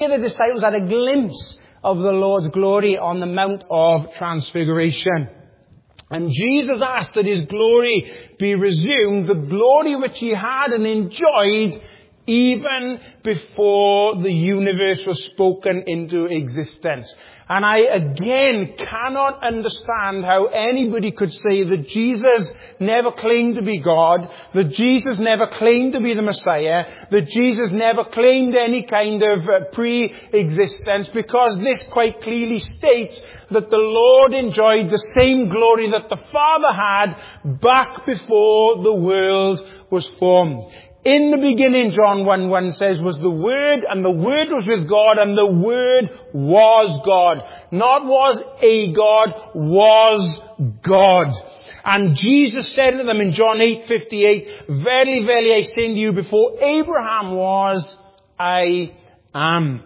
The disciples had a glimpse of the Lord's glory on the Mount of Transfiguration. And Jesus asked that his glory be resumed, the glory which he had and enjoyed even before the universe was spoken into existence. And I again cannot understand how anybody could say that Jesus never claimed to be God, that Jesus never claimed to be the Messiah, that Jesus never claimed any kind of pre-existence, because this quite clearly states that the Lord enjoyed the same glory that the Father had back before the world was formed. In the beginning, John 1:1 says, was the Word, and the Word was with God, and the Word was God. Not was a God, was God. And Jesus said to them in John 8:58, verily, verily, I say to you, before Abraham was, I am.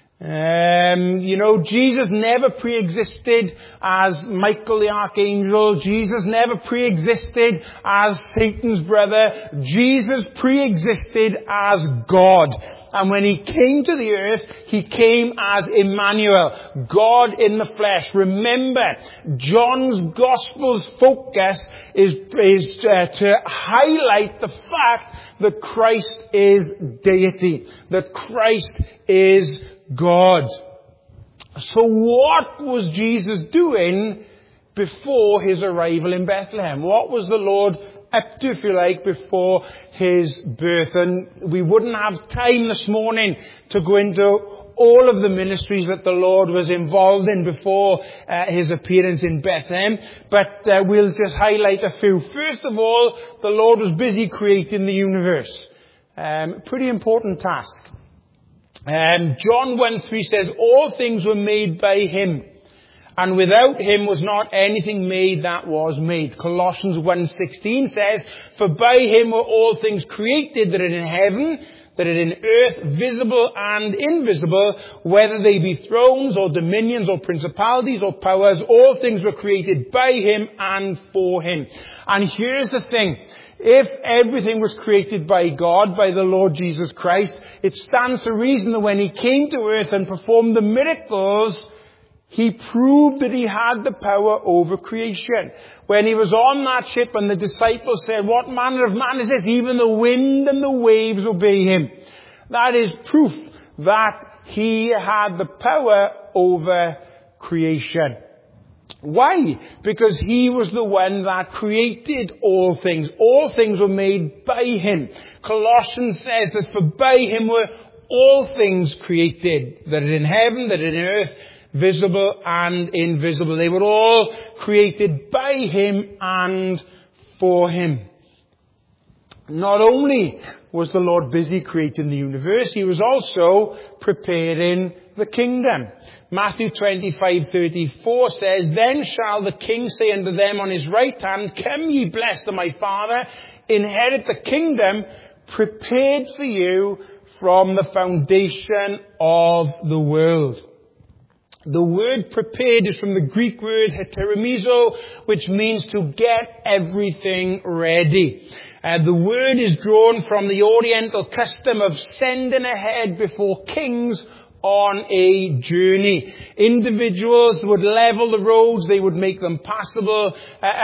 Jesus never pre-existed as Michael the Archangel. Jesus never pre-existed as Satan's brother. Jesus pre-existed as God. And when he came to the earth, he came as Emmanuel, God in the flesh. Remember, John's Gospel's focus is to highlight the fact that Christ is deity, that Christ is God. So what was Jesus doing before his arrival in Bethlehem? What was the Lord up to, if you like, before his birth? And we wouldn't have time this morning to go into all of the ministries that the Lord was involved in before his appearance in Bethlehem, but we'll just highlight a few. First of all, the Lord was busy creating the universe. Pretty important task. John 1:3 says, all things were made by him, and without him was not anything made that was made. Colossians 1:16 says, for by him were all things created that are in heaven, that are in earth, visible and invisible, whether they be thrones or dominions or principalities or powers, all things were created by him and for him. And here's the thing. If everything was created by God, by the Lord Jesus Christ, it stands to reason that when he came to earth and performed the miracles, he proved that he had the power over creation. When he was on that ship and the disciples said, what manner of man is this? Even the wind and the waves obey him. That is proof that he had the power over creation. Why? Because he was the one that created all things. All things were made by him. Colossians says that for by him were all things created, that are in heaven, that are in earth, visible and invisible. They were all created by him and for him. Not only was the Lord busy creating the universe, he was also preparing the kingdom. Matthew 25:34 says, then shall the king say unto them on his right hand, come ye blessed of my Father, inherit the kingdom prepared for you from the foundation of the world. The word prepared is from the Greek word heteremizo, which means to get everything ready. The word is drawn from the Oriental custom of sending ahead before kings on a journey. Individuals would level the roads, they would make them passable.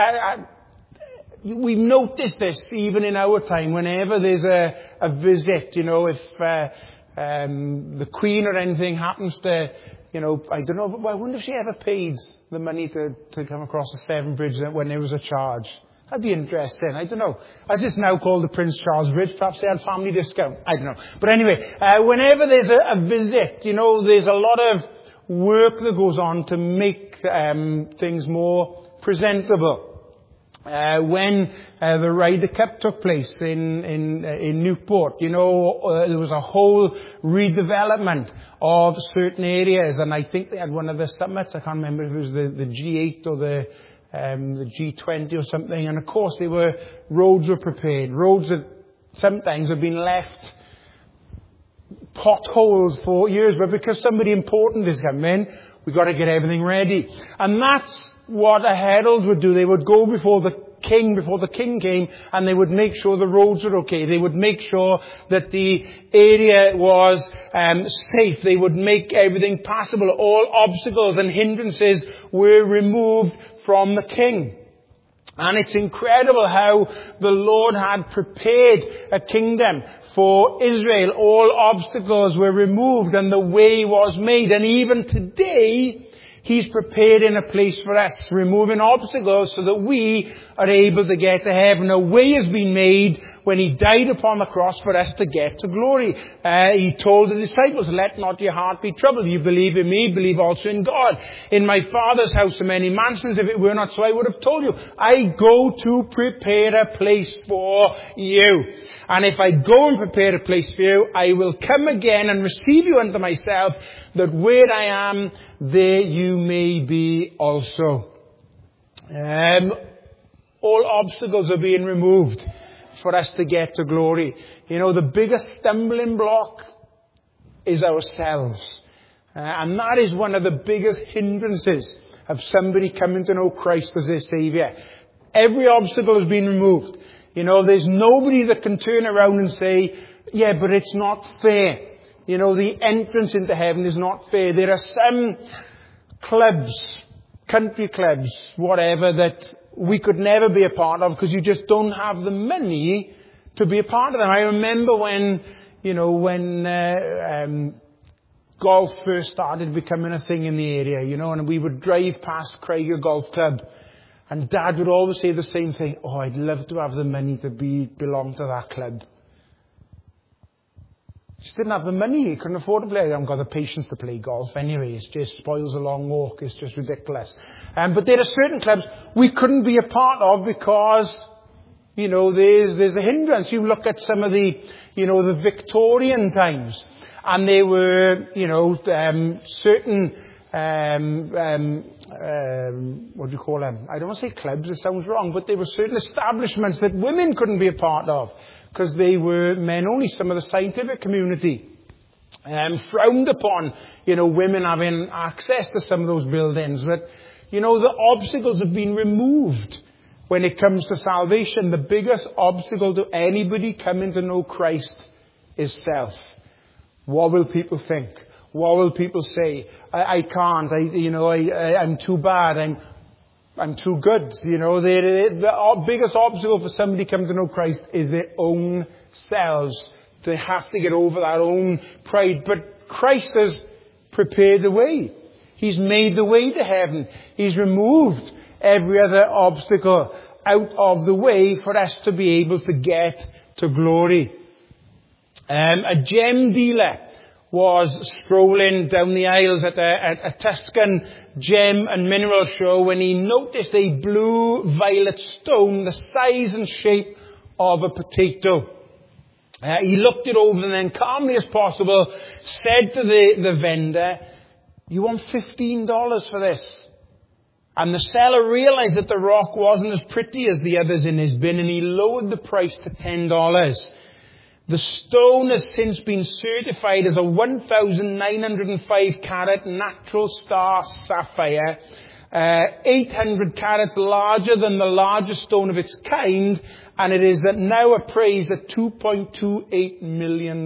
We've noticed this even in our time. Whenever there's a visit, if the Queen or anything happens to, I don't know, but I wonder if she ever paid the money to come across the Severn Bridge when there was a charge. That'd be interesting. I don't know. As it's now called the Prince Charles Bridge, perhaps they had family discount. I don't know. But anyway, whenever there's a visit, there's a lot of work that goes on to make things more presentable. When the Ryder Cup took place in Newport, there was a whole redevelopment of certain areas, and I think they had one of the summits. I can't remember if it was the G8 or the G20 or something. And of course, roads were prepared. Roads that sometimes have been left potholes for years, but because somebody important is coming, we've got to get everything ready. And that's what a herald would do. They would go before the king, before the king came, and they would make sure the roads were okay. They would make sure that the area was safe. They would make everything passable. All obstacles and hindrances were removed from the king. And it's incredible how the Lord had prepared a kingdom for Israel. All obstacles were removed and the way was made. And even today, He's prepared in a place for us, removing obstacles so that we are able to get to heaven. A way has been made when He died upon the cross for us to get to glory. He told the disciples, let not your heart be troubled. You believe in me, believe also in God. In my Father's house are many mansions. If it were not so, I would have told you. I go to prepare a place for you. And if I go and prepare a place for you, I will come again and receive you unto myself, that where I am, there you may be also. All obstacles are being removed for us to get to glory. You know, the biggest stumbling block is ourselves. And that is one of the biggest hindrances of somebody coming to know Christ as their Saviour. Every obstacle has been removed. You know, there's nobody that can turn around and say, yeah, but it's not fair. You know, the entrance into heaven is not fair. There are some clubs, country clubs, whatever, that we could never be a part of because you just don't have the money to be a part of them. I remember when golf first started becoming a thing in the area, and we would drive past Craigie Golf Club. And Dad would always say the same thing. Oh, I'd love to have the money to belong to that club. Just didn't have the money. He couldn't afford to play. I haven't got the patience to play golf anyway. It just spoils a long walk. It's just ridiculous. But there are certain clubs we couldn't be a part of because, there's a hindrance. You look at some of the Victorian times. And there were, certain what do you call them? I don't want to say clubs, it sounds wrong, but there were certain establishments that women couldn't be a part of because they were men only. Some of the scientific community frowned upon, women having access to some of those buildings. But, the obstacles have been removed when it comes to salvation. The biggest obstacle to anybody coming to know Christ is self. What will people think? What will people say? I can't. I'm too bad. I'm too good. The biggest obstacle for somebody coming to know Christ is their own selves. They have to get over that own pride. But Christ has prepared the way. He's made the way to heaven. He's removed every other obstacle out of the way for us to be able to get to glory. A gem dealer was strolling down the aisles at a Tuscan gem and mineral show when he noticed a blue-violet stone the size and shape of a potato. He looked it over and then, calmly as possible, said to the vendor, "You want $15 for this?" And the seller realized that the rock wasn't as pretty as the others in his bin, and he lowered the price to $10. The stone has since been certified as a 1,905 carat natural star sapphire, 800 carats larger than the largest stone of its kind, and it is now appraised at $2.28 million.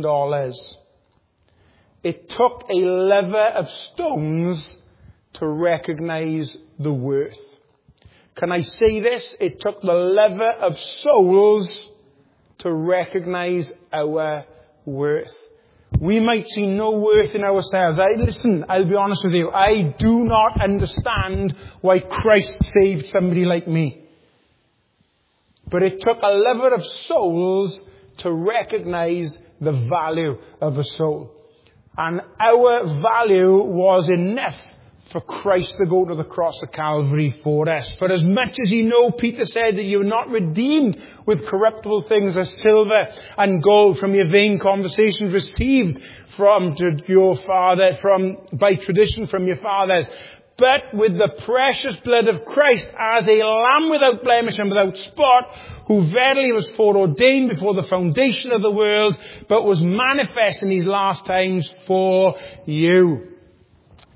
It took a lover of stones to recognize the worth. Can I say this? It took the lover of souls to recognize our worth. We might see no worth in ourselves. I'll be honest with you. I do not understand why Christ saved somebody like me. But it took a lover of souls to recognize the value of a soul. And our value was enough for Christ to go to the cross of Calvary for us. For as much as Peter said that you're not redeemed with corruptible things as silver and gold from your vain conversations received by tradition from your fathers, but with the precious blood of Christ as a lamb without blemish and without spot, who verily was foreordained before the foundation of the world, but was manifest in these last times for you.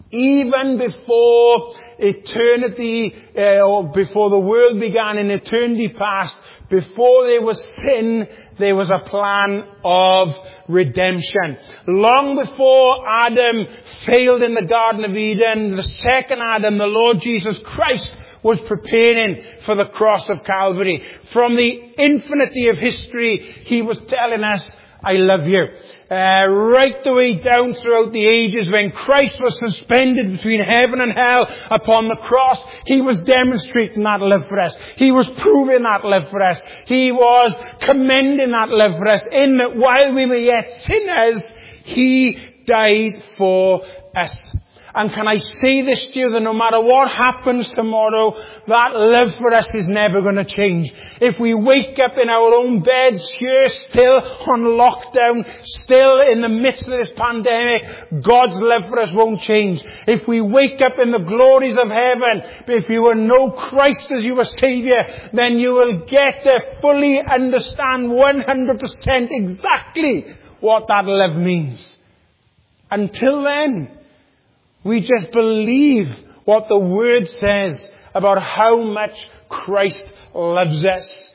Even before eternity, or before the world began in eternity past, before there was sin, there was a plan of redemption. Long before Adam failed in the Garden of Eden, the second Adam, the Lord Jesus Christ, was preparing for the cross of Calvary. From the infinity of history, He was telling us, I love you. Right the way down throughout the ages, when Christ was suspended between heaven and hell upon the cross, He was demonstrating that love for us. He was proving that love for us. He was commending that love for us, in that while we were yet sinners, He died for us. And can I say this to you, that no matter what happens tomorrow, that love for us is never going to change. If we wake up in our own beds here, still on lockdown, still in the midst of this pandemic, God's love for us won't change. If we wake up in the glories of heaven, if you will know Christ as your Saviour, then you will get to fully understand 100% exactly what that love means. Until then, we just believe what the Word says about how much Christ loves us.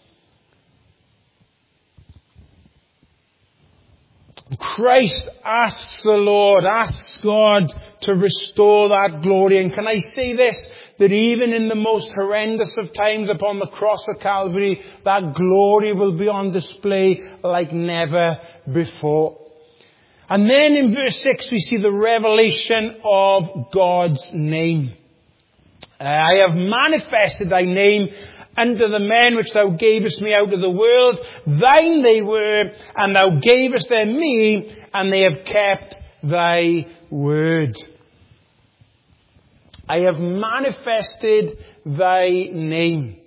Christ asks the Lord, asks God to restore that glory. And can I say this? That even in the most horrendous of times upon the cross of Calvary, that glory will be on display like never before. And then in verse 6 we see the revelation of God's name. I have manifested thy name unto the men which thou gavest me out of the world. Thine they were, and thou gavest them me, and they have kept thy word. I have manifested thy name.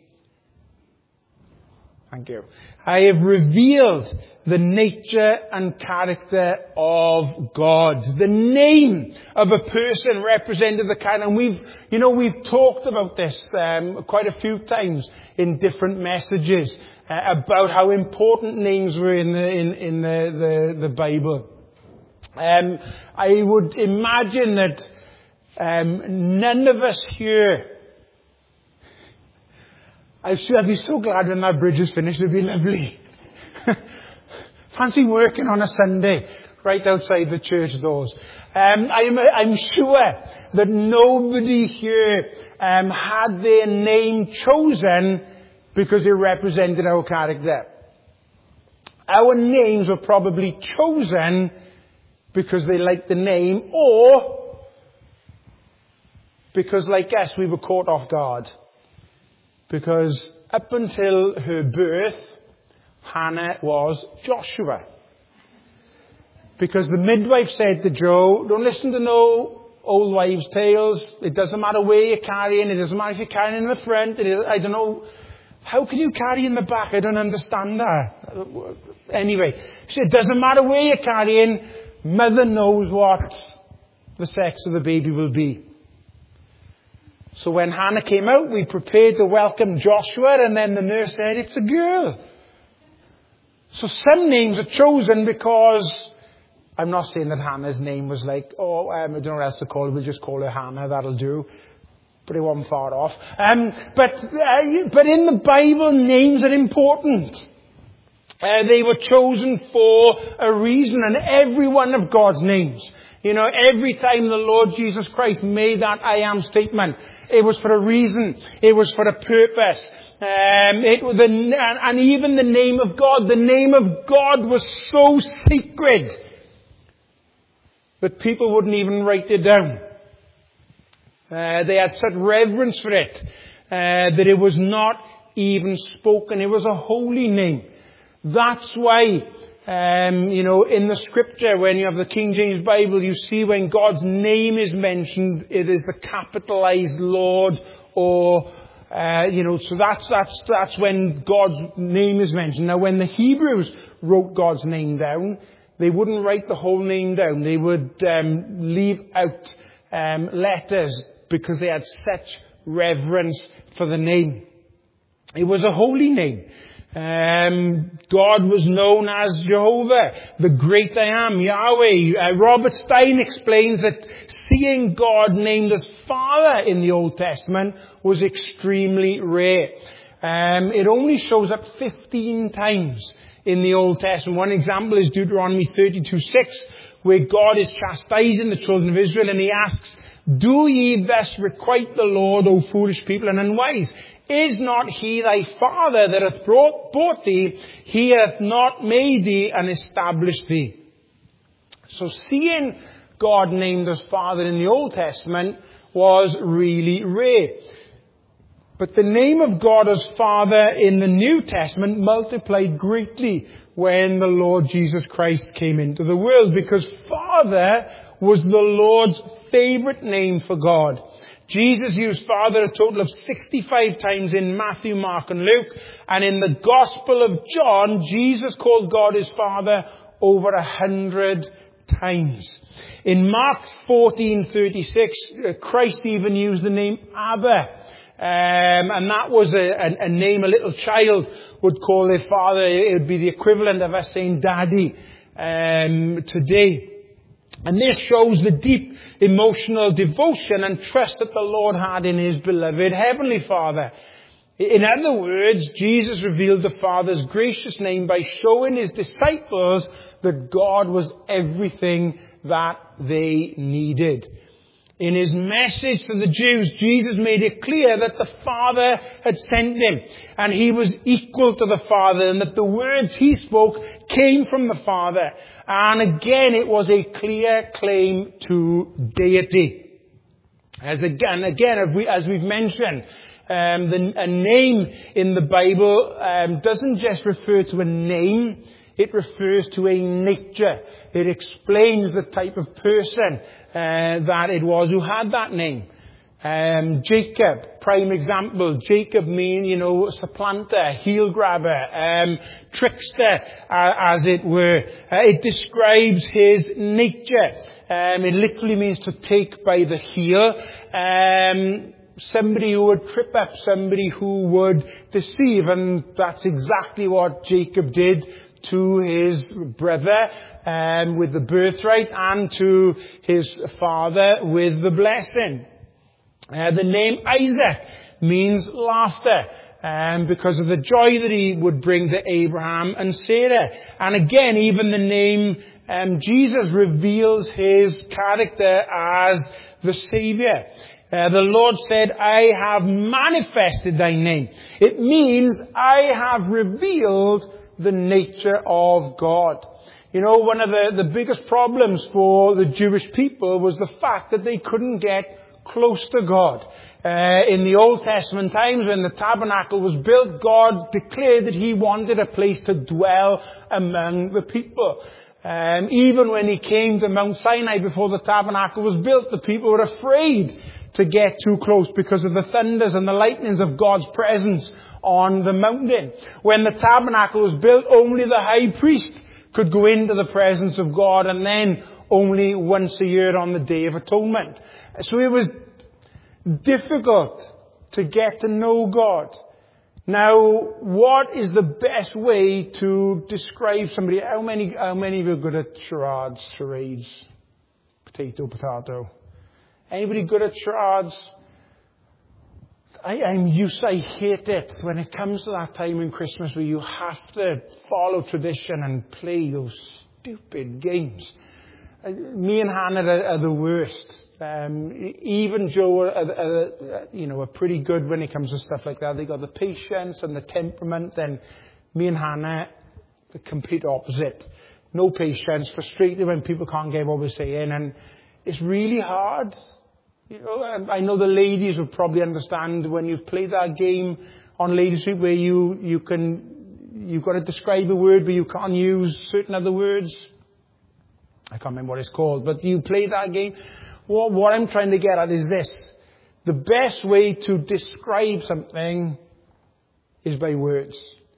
Thank you. I have revealed the nature and character of God. The name of a person represented the character. And we've talked about this quite a few times in different messages about how important names were in the Bible. I would imagine that none of us here. I'd be so glad when that bridge is finished. It'd be lovely. Fancy working on a Sunday right outside the church doors. I'm sure that nobody here had their name chosen because it represented our character. Our names were probably chosen because they liked the name, or because, like us, we were caught off guard. Because up until her birth, Hannah was Joshua. Because the midwife said to Joe, don't listen to no old wives' tales. It doesn't matter where you're carrying. It doesn't matter if you're carrying in the front. I don't know. How can you carry in the back? I don't understand that. Anyway, she said, it doesn't matter where you're carrying. Mother knows what the sex of the baby will be. So when Hannah came out, we prepared to welcome Joshua, and then the nurse said, it's a girl. So some names are chosen because, I'm not saying that Hannah's name was like, I don't know what else to call her, we'll just call her Hannah, that'll do. But it wasn't far off. But in the Bible, names are important. They were chosen for a reason, and every one of God's names. Every time the Lord Jesus Christ made that I am statement, it was for a reason. It was for a purpose. And even the name of God was so sacred that people wouldn't even write it down. They had such reverence for it, that it was not even spoken. It was a holy name. That's why, in the scripture, when you have the King James Bible, you see when God's name is mentioned, it is the capitalized Lord, or, so that's when God's name is mentioned. Now, when the Hebrews wrote God's name down, they wouldn't write the whole name down. They would leave out letters because they had such reverence for the name. It was a holy name. God was known as Jehovah, the great I am, Yahweh. Robert Stein explains that seeing God named as Father in the Old Testament was extremely rare. It only shows up 15 times in the Old Testament. One example is Deuteronomy 32:6, where God is chastising the children of Israel, and he asks, "Do ye thus requite the Lord, O foolish people and unwise? Is not he thy father that hath brought thee? He hath not made thee and established thee." So seeing God named as Father in the Old Testament was really rare. But the name of God as Father in the New Testament multiplied greatly when the Lord Jesus Christ came into the world, because Father was the Lord's favorite name for God. Jesus used Father a total of 65 times in Matthew, Mark, and Luke. And in the Gospel of John, Jesus called God his Father over 100 times. In Mark 14:36, Christ even used the name Abba. And that was a name a little child would call their father. It would be the equivalent of us saying daddy today. And this shows the deep emotional devotion and trust that the Lord had in his beloved Heavenly Father. In other words, Jesus revealed the Father's gracious name by showing his disciples that God was everything that they needed. In his message to the Jews, Jesus made it clear that the Father had sent him, and he was equal to the Father, and that the words he spoke came from the Father. And again, it was a clear claim to deity. As we've mentioned, a name in the Bible doesn't just refer to a name. It refers to a nature. It explains the type of person that it was who had that name. Jacob, prime example. Jacob means, supplanter, heel grabber, trickster, as it were. It describes his nature. It literally means to take by the heel. Somebody who would trip up, somebody who would deceive. And that's exactly what Jacob did to his brother with the birthright, and to his father with the blessing. The name Isaac means laughter, because of the joy that he would bring to Abraham and Sarah. And again, even the name Jesus reveals his character as the Saviour. The Lord said, "I have manifested thy name." It means I have revealed the nature of God. One of the biggest problems for the Jewish people was the fact that they couldn't get close to God. In the Old Testament times, when the tabernacle was built, God declared that he wanted a place to dwell among the people. Even when he came to Mount Sinai before the tabernacle was built, the people were afraid to get too close because of the thunders and the lightnings of God's presence on the mountain. When the tabernacle was built, only the high priest could go into the presence of God, and then only once a year on the Day of Atonement. So it was difficult to get to know God. Now, what is the best way to describe somebody? How many of you are good at charades? Potato. Anybody good at charades? I hate it when it comes to that time in Christmas where you have to follow tradition and play those stupid games. Me and Hannah are the worst. Even Joe are pretty good when it comes to stuff like that. They got the patience and the temperament. And me and Hannah, the complete opposite. No patience, frustrated when people can't get what we're saying, and it's really hard. I know the ladies will probably understand when you've played that game on Ladies Week where you've got to describe a word but you can't use certain other words. I can't remember what it's called, but you play that game. What I'm trying to get at is this. The best way to describe something is by words.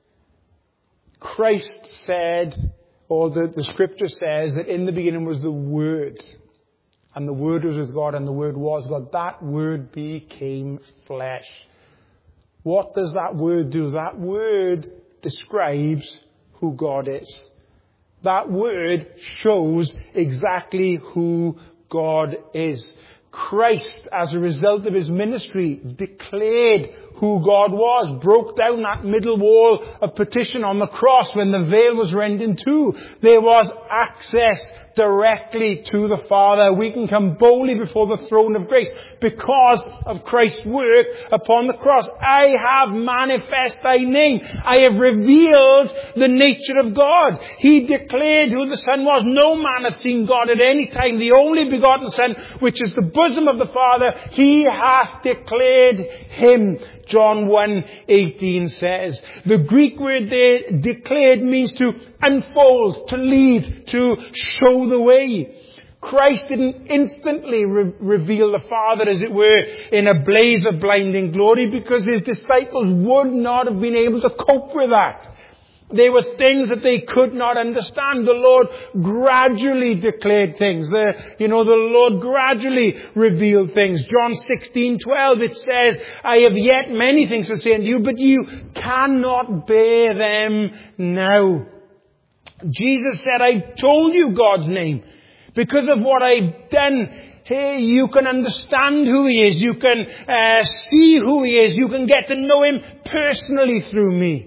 Christ said, or the scripture says, that in the beginning was the Word. And the Word was with God, and the Word was God. That Word became flesh. What does that Word do? That Word describes who God is. That word shows exactly who God is. Christ, as a result of his ministry, declared who God was, broke down that middle wall of partition on the cross when the veil was rent in two. There was access directly to the Father. We can come boldly before the throne of grace because of Christ's work upon the cross. I have manifest thy name. I have revealed the nature of God. He declared who the Son was. No man hath seen God at any time. The only begotten Son, which is the bosom of the Father, he hath declared him. John 1:18 says. The Greek word there, declared, means to unfold, to lead, to show the way. Christ didn't instantly reveal the Father, as it were, in a blaze of blinding glory, because his disciples would not have been able to cope with that. There were things that they could not understand. The Lord gradually declared things. The Lord gradually revealed things. John 16:12, it says, I have yet many things to say unto you, but you cannot bear them now. Jesus said, I've told you God's name. Because of what I've done, hey, you can understand who he is. You can see who he is. You can get to know him personally through me.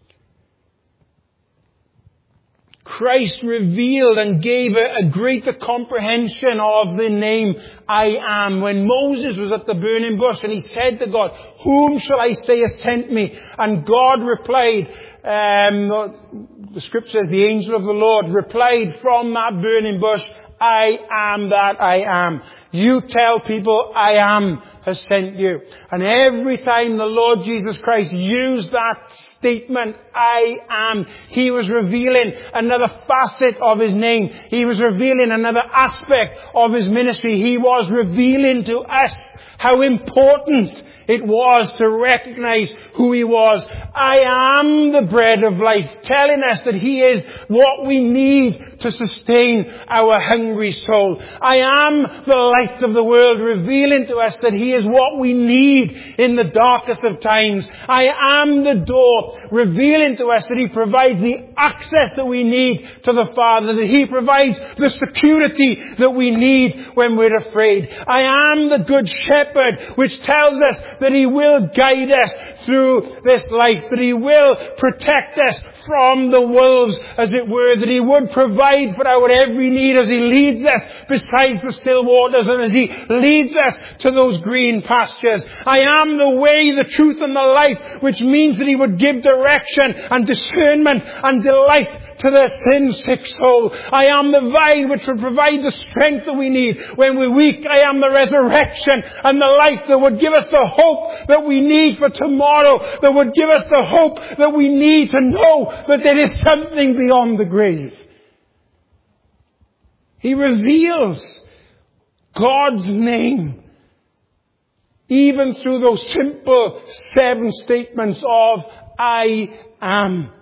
Christ revealed and gave a greater comprehension of the name I am. When Moses was at the burning bush and he said to God, whom shall I say has sent me? And God replied, the scripture says the angel of the Lord replied from that burning bush, I am that I am. You tell people I am has sent you. And every time the Lord Jesus Christ used that statement, I am, he was revealing another facet of his name. He was revealing another aspect of his ministry. He was revealing to us how important it was to recognize who he was. I am the bread of life, telling us that he is what we need to sustain our hungry soul. I am the light of the world, revealing to us that he is what we need in the darkest of times. I am the door, revealing to us that he provides the access that we need to the Father, that he provides the security that we need when we're afraid. I am the good shepherd, which tells us that he will guide us through this life, that he will protect us from the wolves, as it were, that he would provide for our every need as he leads us beside the still waters and as he leads us to those green pastures. I am the way, the truth and the life, which means that he would give direction and discernment and delight to the sin-sick soul. I am the vine which will provide the strength that we need when we're weak. I am the resurrection and the life that would give us the hope that we need for tomorrow, that would give us the hope that we need to know that there is something beyond the grave. He reveals God's name even through those simple 7 statements of I am.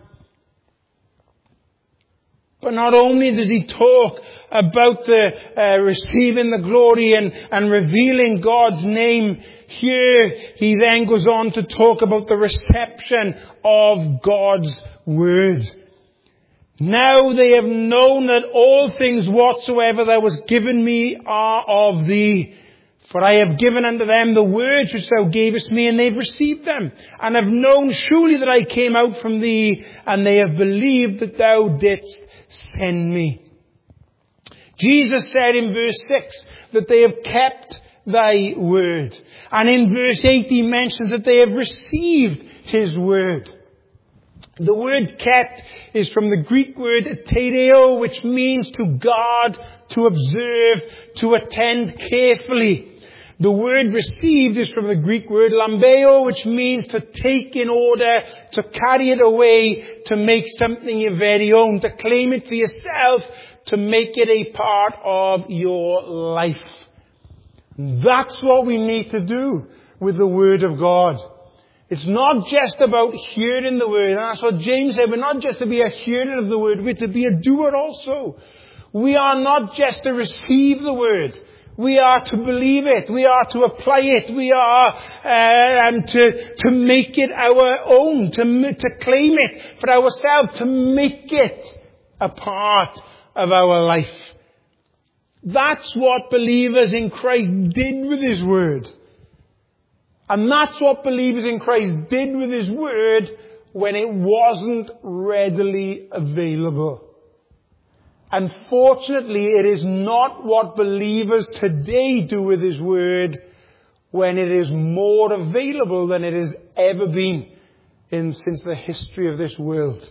But not only does he talk about the receiving the glory and revealing God's name, here he then goes on to talk about the reception of God's word. Now they have known that all things whatsoever thou hast given me are of thee. For I have given unto them the words which thou gavest me, and they've received them, and have known surely that I came out from thee, and they have believed that thou didst send me. Jesus said in verse 6 that they have kept thy word. And in verse 8 he mentions that they have received his word. The word kept is from the Greek word tereo, which means to guard, to observe, to attend carefully. The word received is from the Greek word lambeo, which means to take in order, to carry it away, to make something your very own, to claim it for yourself, to make it a part of your life. That's what we need to do with the Word of God. It's not just about hearing the Word. And that's what James said. We're not just to be a hearer of the Word, we're to be a doer also. We are not just to receive the Word. We are to believe it. We are to apply it. We are to make it our own, to claim it for ourselves, to make it a part of our life. That's what believers in Christ did with His Word. And that's what believers in Christ did with His Word when it wasn't readily available. Unfortunately, it is not what believers today do with His Word when it is more available than it has ever been since the history of this world.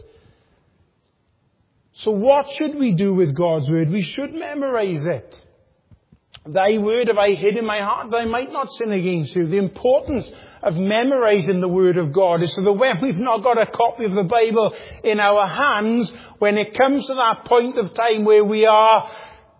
So what should we do with God's Word? We should memorize it. Thy word have I hid in my heart that I might not sin against you. The importance of memorizing the Word of God is so that when we've not got a copy of the Bible in our hands, when it comes to that point of time where we are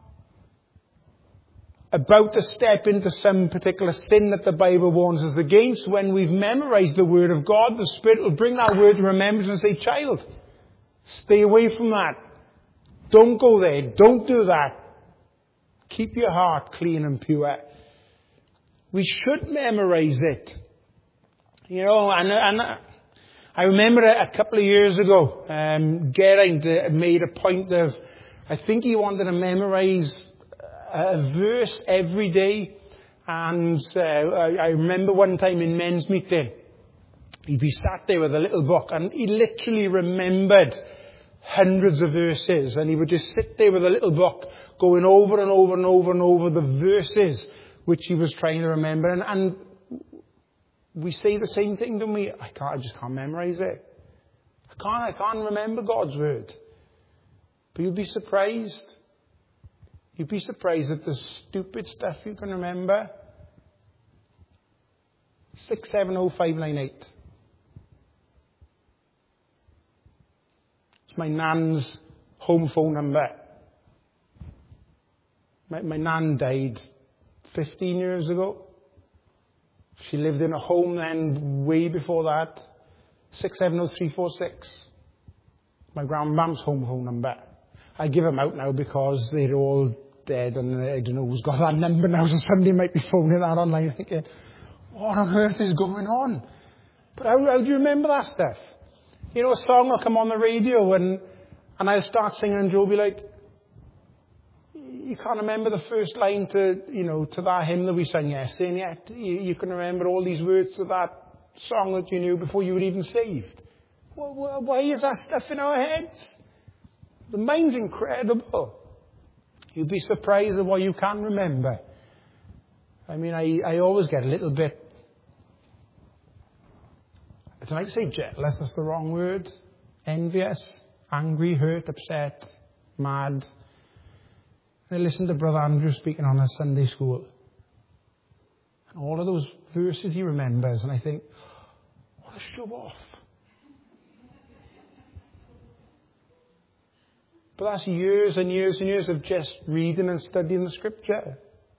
about to step into some particular sin that the Bible warns us against, when we've memorized the Word of God, the Spirit will bring that word to remembrance and say, child, stay away from that. Don't go there. Don't do that. Keep your heart clean and pure. We should memorize it. You know, and I remember a couple of years ago, Geraint made a point of, I think he wanted to memorize a verse every day. And I remember one time in men's meeting, he'd be sat there with a little book and he literally remembered hundreds of verses, and he would just sit there with a little book going over and over and over and over the verses which he was trying to remember. And we say the same thing, don't we? I just can't memorize it. I can't remember God's Word. But you'd be surprised. You'd be surprised at the stupid stuff you can remember. 670-598. It's my nan's home phone number. My nan died 15 years ago. She lived in a home then way before that. 670-346. My grandmum's home phone number. I give them out now because they're all dead and I don't know who's got that number now, so somebody might be phoning that online thinking, what on earth is going on? But how do you remember that stuff? You know, a song will come on the radio and I'll start singing and Joe will be like, you can't remember the first line to that hymn that we sang yesterday, and yet you can remember all these words to that song that you knew before you were even saved. Well, why is that stuff in our heads? The mind's incredible. You'd be surprised at what you can remember. I mean, I always get a little bit, I don't like to say jealous, that's the wrong word. Envious, angry, hurt, upset, mad. I listened to Brother Andrew speaking on a Sunday school. And all of those verses he remembers, and I think, what a show off. But that's years and years and years of just reading and studying the Scripture.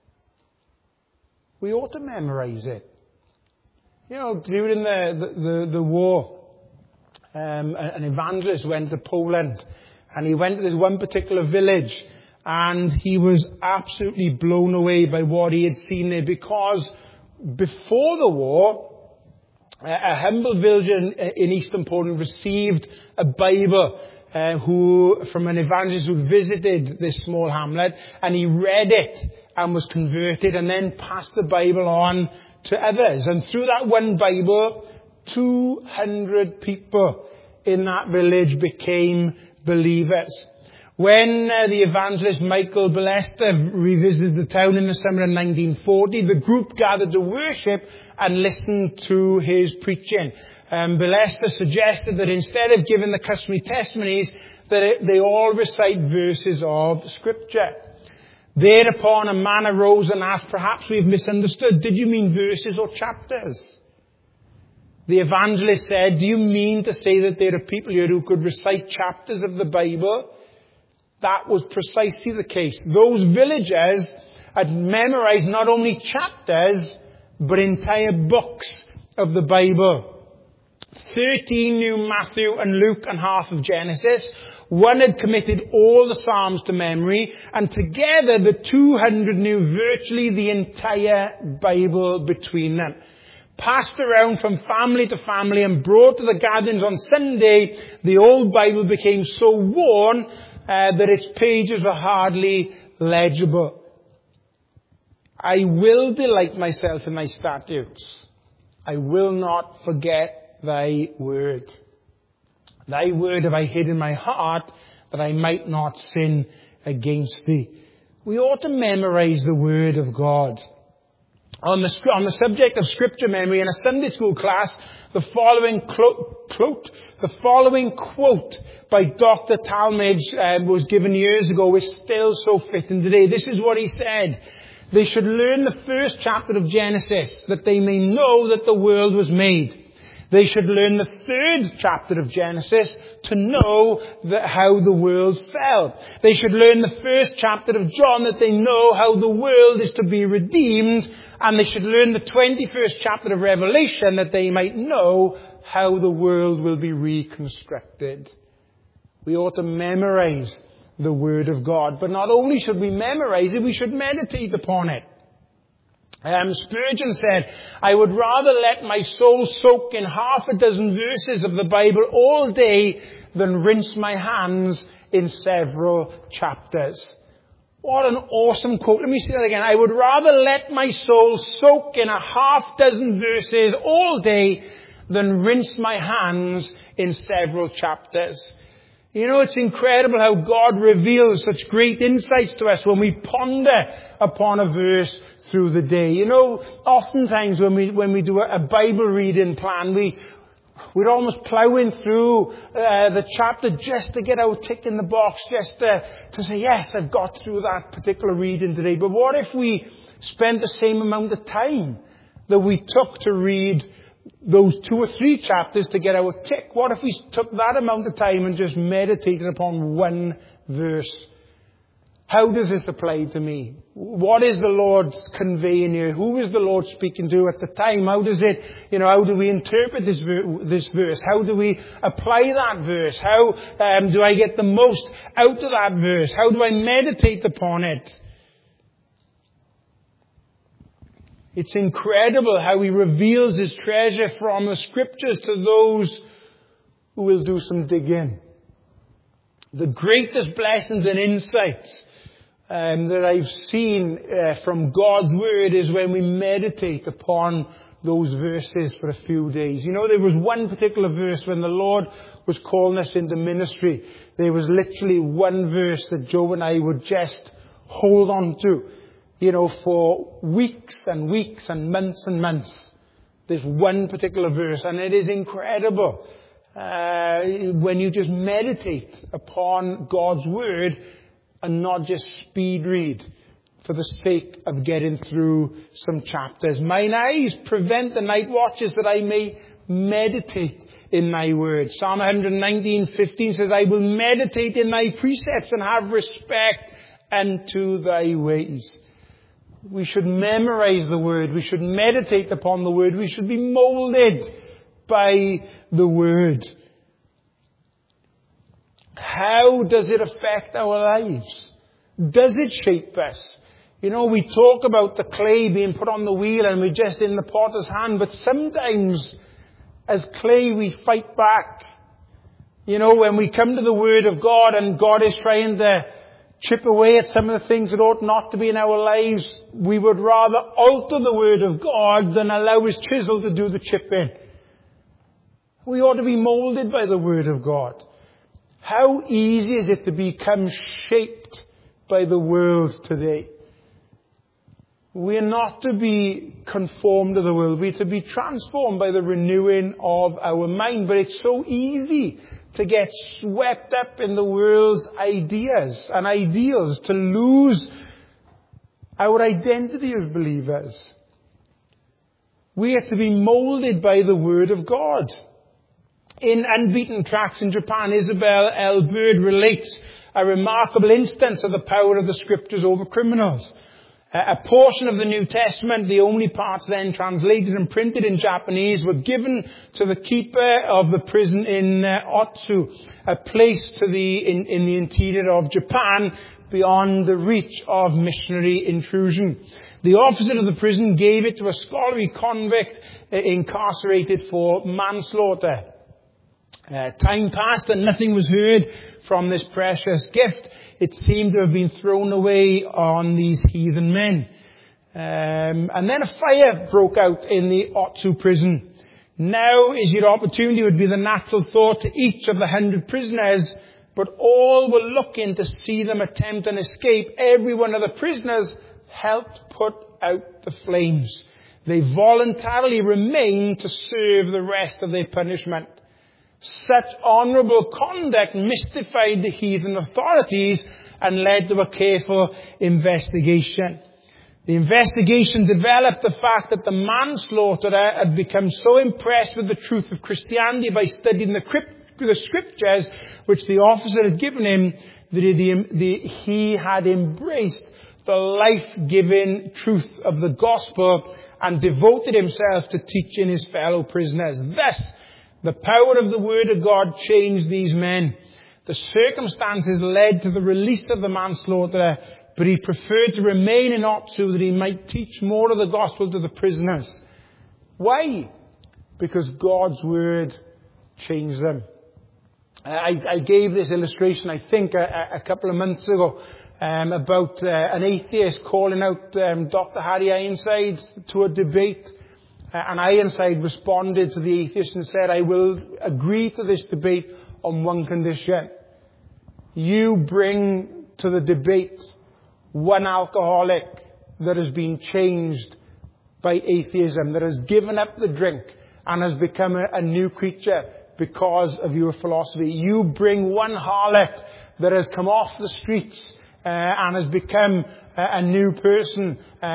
We ought to memorize it. You know, during the war, an evangelist went to Poland, and he went to this one particular village, and he was absolutely blown away by what he had seen there, because before the war, a humble villager in Eastern Poland received a Bible from an evangelist who visited this small hamlet, and he read it and was converted and then passed the Bible on to others. And through that one Bible, 200 people in that village became believers. When the evangelist Michael Belester revisited the town in the summer of 1940, the group gathered to worship and listened to his preaching. Belester suggested that instead of giving the customary testimonies, that they all recite verses of Scripture. Thereupon a man arose and asked, perhaps we have misunderstood. Did you mean verses or chapters? The evangelist said, do you mean to say that there are people here who could recite chapters of the Bible? That was precisely the case. Those villagers had memorized not only chapters, but entire books of the Bible. 13 knew Matthew and Luke and half of Genesis. One had committed all the Psalms to memory, and together the 200 knew virtually the entire Bible between them. Passed around from family to family and brought to the gatherings on Sunday, the old Bible became so worn that its pages were hardly legible. I will delight myself in thy statutes. I will not forget thy word. Thy word have I hid in my heart, that I might not sin against thee. We ought to memorize the word of God. On the subject of scripture memory, in a Sunday school class, the following quote by Dr. Talmage was given years ago is still so fitting today. This is what he said. They should learn the first chapter of Genesis, that they may know that the world was made. They should learn the third chapter of Genesis to know how the world fell. They should learn the first chapter of John, that they know how the world is to be redeemed. And they should learn the 21st chapter of Revelation, that they might know how the world will be reconstructed. We ought to memorize the Word of God. But not only should we memorize it, we should meditate upon it. Spurgeon said, I would rather let my soul soak in half a dozen verses of the Bible all day than rinse my hands in several chapters. What an awesome quote. Let me say that again. I would rather let my soul soak in a half dozen verses all day than rinse my hands in several chapters. You know, it's incredible how God reveals such great insights to us when we ponder upon a verse through the day. You know, oftentimes when we do a Bible reading plan, we're almost plowing through the chapter just to get our tick in the box, just to say, yes, I've got through that particular reading today. But what if we spent the same amount of time that we took to read those 2 or 3 chapters to get our tick? What if we took that amount of time and just meditated upon one verse? How does this apply to me? What is the Lord conveying here? Who is the Lord speaking to at the time? How does it, how do we interpret this verse? How do we apply that verse? How do I get the most out of that verse? How do I meditate upon it? It's incredible how he reveals his treasure from the scriptures to those who will do some digging. The greatest blessings and insights that I've seen from God's Word is when we meditate upon those verses for a few days. You know, there was one particular verse when the Lord was calling us into ministry. There was literally one verse that Joe and I would just hold on to, for weeks and weeks and months. There's one particular verse, and it is incredible when you just meditate upon God's Word and not just speed read for the sake of getting through some chapters. Mine eyes prevent the night watches, that I may meditate in thy word. Psalm 119:15 says, I will meditate in thy precepts and have respect unto thy ways. We should memorize the word. We should meditate upon the word. We should be molded by the word. How does it affect our lives? Does it shape us? We talk about the clay being put on the wheel and we're just in the potter's hand, but sometimes as clay we fight back. When we come to the Word of God and God is trying to chip away at some of the things that ought not to be in our lives, we would rather alter the Word of God than allow His chisel to do the chipping. We ought to be molded by the Word of God. How easy is it to become shaped by the world today? We are not to be conformed to the world. We are to be transformed by the renewing of our mind. But it's so easy to get swept up in the world's ideas and ideals, to lose our identity as believers. We are to be molded by the Word of God. In Unbeaten Tracks in Japan, Isabel L. Bird relates a remarkable instance of the power of the Scriptures over criminals. A portion of the New Testament, the only parts then translated and printed in Japanese, were given to the keeper of the prison in Otsu, a place in the interior of Japan beyond the reach of missionary intrusion. The officer of the prison gave it to a scholarly convict incarcerated for manslaughter. Time passed and nothing was heard from this precious gift. It seemed to have been thrown away on these heathen men. And then a fire broke out in the Otsu prison. Now is your opportunity, would be the natural thought to each of the 100 prisoners, but all were looking to see them attempt an escape. Every one of the prisoners helped put out the flames. They voluntarily remained to serve the rest of their punishment. Such honourable conduct mystified the heathen authorities and led to a careful investigation. The investigation developed the fact that the manslaughterer had become so impressed with the truth of Christianity by studying the scriptures which the officer had given him that he had embraced the life-giving truth of the gospel and devoted himself to teaching his fellow prisoners. Thus, the power of the Word of God changed these men. The circumstances led to the release of the manslaughterer, but he preferred to remain in Otsu that he might teach more of the gospel to the prisoners. Why? Because God's Word changed them. I gave this illustration, I think, a couple of months ago, about an atheist calling out Dr. Harry Ironside to a debate. And Ironside responded to the atheist and said, I will agree to this debate on one condition. You bring to the debate one alcoholic that has been changed by atheism, that has given up the drink and has become a new creature because of your philosophy. You bring one harlot that has come off the streets and has become a new person,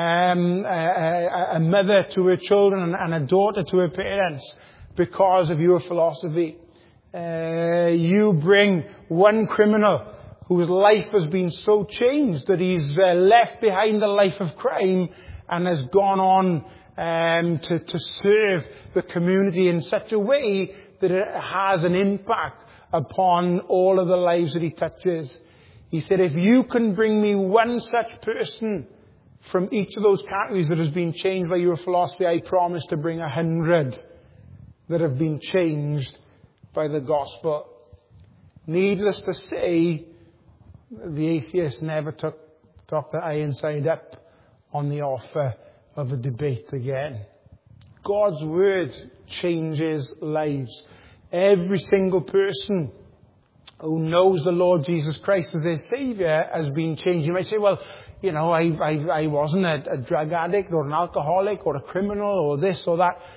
a mother to her children and a daughter to her parents because of your philosophy. You bring one criminal whose life has been so changed that he's left behind the life of crime and has gone on to serve the community in such a way that it has an impact upon all of the lives that he touches. He said, if you can bring me one such person from each of those categories that has been changed by your philosophy, I promise to bring 100 that have been changed by the gospel. Needless to say, the atheist never took Dr. Ironside up on the offer of a debate again. God's Word changes lives. Every single person who knows the Lord Jesus Christ as their Saviour has been changed. You might say, well, you know, I wasn't a drug addict or an alcoholic or a criminal or this or that.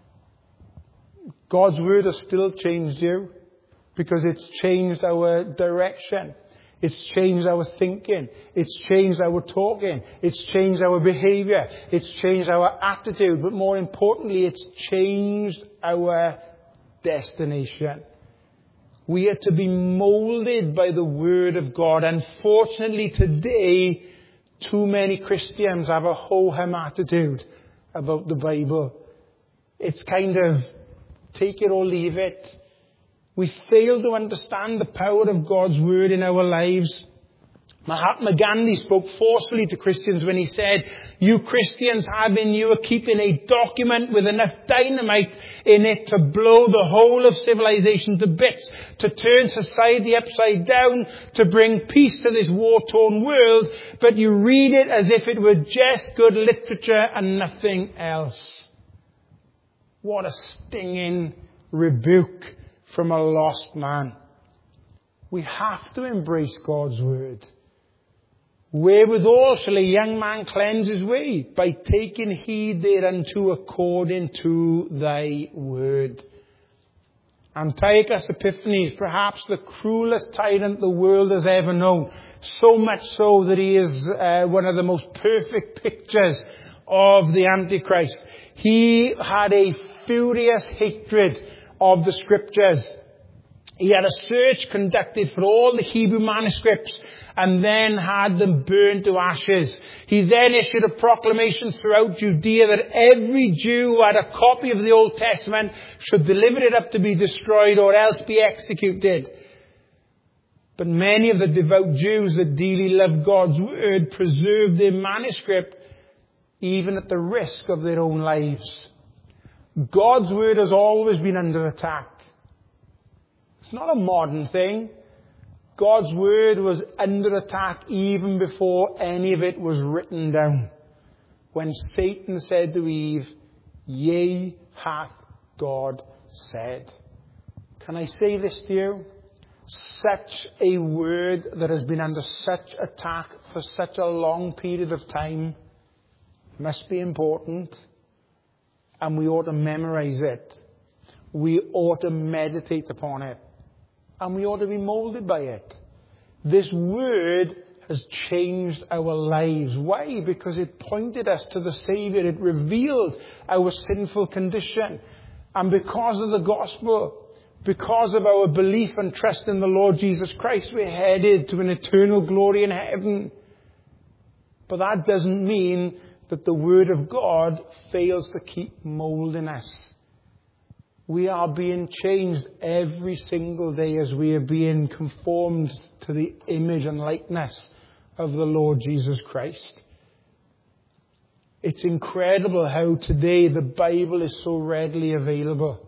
God's Word has still changed you because it's changed our direction. It's changed our thinking. It's changed our talking. It's changed our behaviour. It's changed our attitude. But more importantly, it's changed our destination. We are to be moulded by the Word of God. Unfortunately, today, too many Christians have a ho-hum attitude about the Bible. It's kind of take it or leave it. We fail to understand the power of God's Word in our lives. Mahatma Gandhi spoke forcefully to Christians when he said, you Christians have in you a keeping a document with enough dynamite in it to blow the whole of civilization to bits, to turn society upside down, to bring peace to this war-torn world, but you read it as if it were just good literature and nothing else. What a stinging rebuke from a lost man. We have to embrace God's Word. Wherewithal shall a young man cleanse his way? By taking heed thereunto according to thy word. Antiochus Epiphanes, perhaps the cruelest tyrant the world has ever known. So much so that he is one of the most perfect pictures of the Antichrist. He had a furious hatred of the Scriptures. He had a search conducted for all the Hebrew manuscripts and then had them burned to ashes. He then issued a proclamation throughout Judea that every Jew who had a copy of the Old Testament should deliver it up to be destroyed or else be executed. But many of the devout Jews that dearly loved God's word preserved their manuscript even at the risk of their own lives. God's word has always been under attack. It's not a modern thing. God's word was under attack even before any of it was written down. When Satan said to Eve, "Yea, hath God said." Can I say this to you? Such a word that has been under such attack for such a long period of time must be important. And we ought to memorize it. We ought to meditate upon it. And we ought to be molded by it. This word has changed our lives. Why? Because it pointed us to the Savior. It revealed our sinful condition. And because of the gospel, because of our belief and trust in the Lord Jesus Christ, we're headed to an eternal glory in heaven. But that doesn't mean that the Word of God fails to keep molding us. We are being changed every single day as we are being conformed to the image and likeness of the Lord Jesus Christ. It's incredible how today the Bible is so readily available.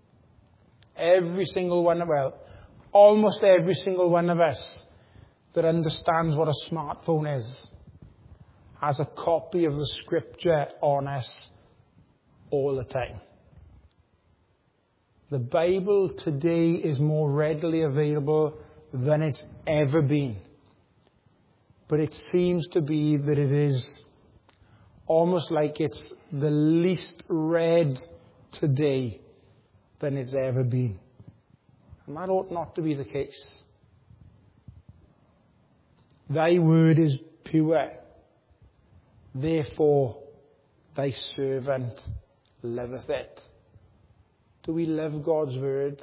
Almost every single one of us that understands what a smartphone is has a copy of the Scripture on us all the time. The Bible today is more readily available than it's ever been. But it seems to be that it is almost like it's the least read today than it's ever been. And that ought not to be the case. Thy word is pure. Therefore, thy servant loveth it. Do we love God's word?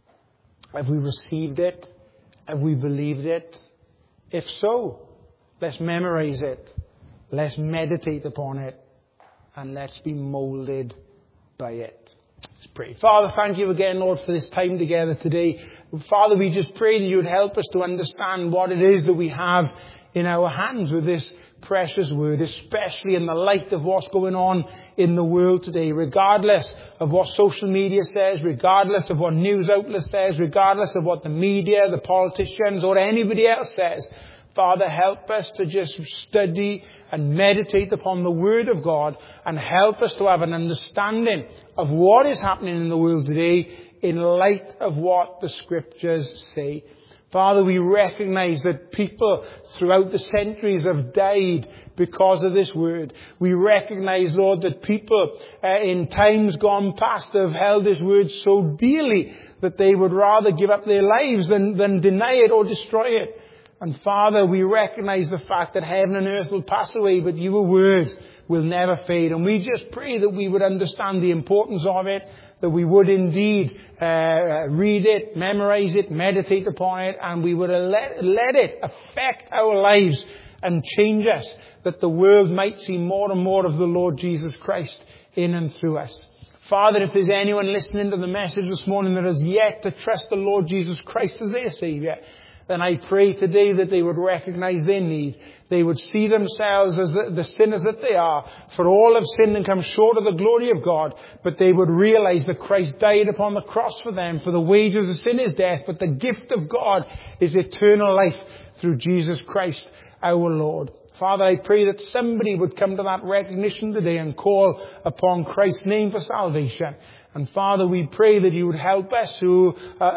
Have we received it? Have we believed it? If so, let's memorize it. Let's meditate upon it. And let's be molded by it. Let's pray. Father, thank you again, Lord, for this time together today. Father, we just pray that you would help us to understand what it is that we have in our hands with this precious word, especially in the light of what's going on in the world today, regardless of what social media says, regardless of what news outlets says, regardless of what the media, the politicians, or anybody else says. Father, help us to just study and meditate upon the Word of God and help us to have an understanding of what is happening in the world today in light of what the Scriptures say. Father, we recognize that people throughout the centuries have died because of this word. We recognize, Lord, that people in times gone past have held this word so dearly that they would rather give up their lives than deny it or destroy it. And Father, we recognize the fact that heaven and earth will pass away, but your word will never fade. And we just pray that we would understand the importance of it, that we would indeed read it, memorize it, meditate upon it, and we would let it affect our lives and change us, that the world might see more and more of the Lord Jesus Christ in and through us. Father, if there's anyone listening to the message this morning that has yet to trust the Lord Jesus Christ as their Saviour, then I pray today that they would recognize their need. They would see themselves as the sinners that they are. For all have sinned and come short of the glory of God. But they would realize that Christ died upon the cross for them. For the wages of sin is death, but the gift of God is eternal life through Jesus Christ our Lord. Father, I pray that somebody would come to that recognition today and call upon Christ's name for salvation. And Father, we pray that you would help us who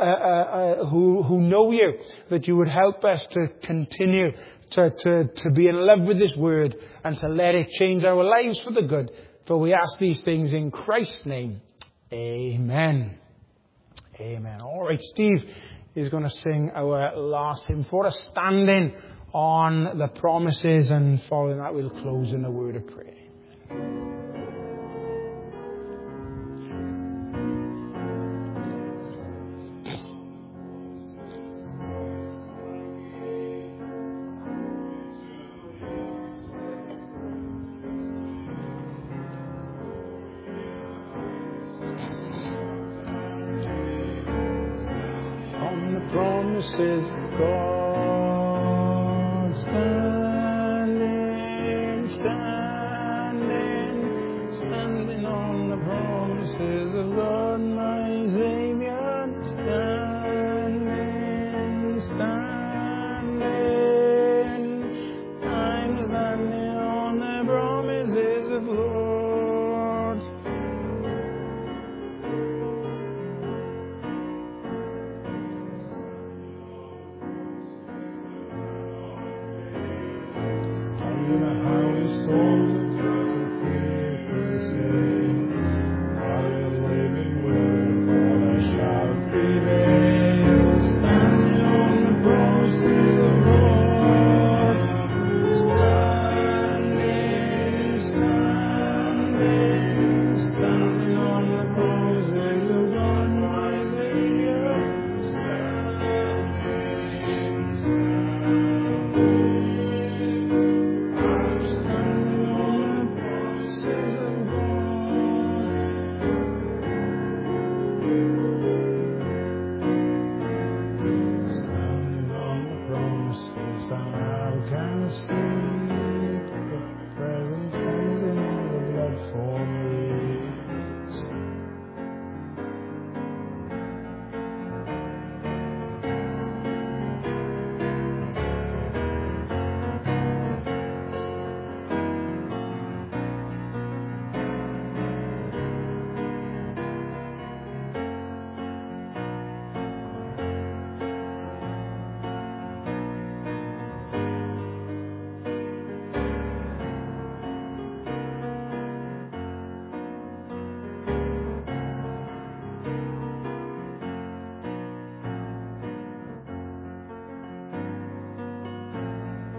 know you, that you would help us to continue to be in love with this word and to let it change our lives for the good. For we ask these things in Christ's name. Amen. Amen. All right, Steve is going to sing our last hymn for us, standing on the promises, and following that we'll close in a word of prayer. promises of God. Standing, standing, standing on the promises of God.